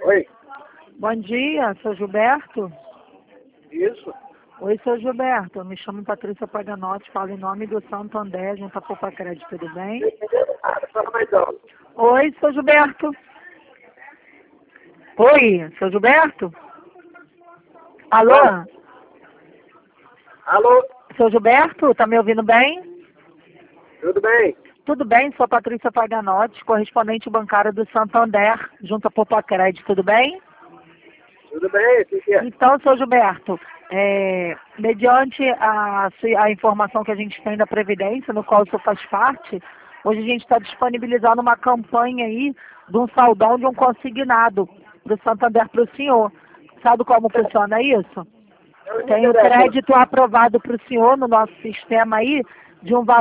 Oi, Bom dia, sou Gilberto. isso. Oi, sou Gilberto. Eu me chamo Patrícia Paganotti, falo em nome do Santander, junto à Poupa Crédito, tudo bem? Fala mais alto. Oi, sou Gilberto. Oi, sou Gilberto? Alô? Fala. Alô, Sou Gilberto, tá me ouvindo bem? tudo bem? Tudo bem, sou Patrícia Paganotti, correspondente bancária do Santander, junto à Poupa Crédito, tudo bem? Tudo bem, o que é? Então, seu Gilberto, mediante a informação que a gente tem da Previdência, no qual o senhor faz parte, hoje a gente está disponibilizando uma campanha aí de um saldão de um consignado do Santander para o senhor. Sabe como funciona isso? Tem o crédito aprovado para o senhor no nosso sistema aí de um valor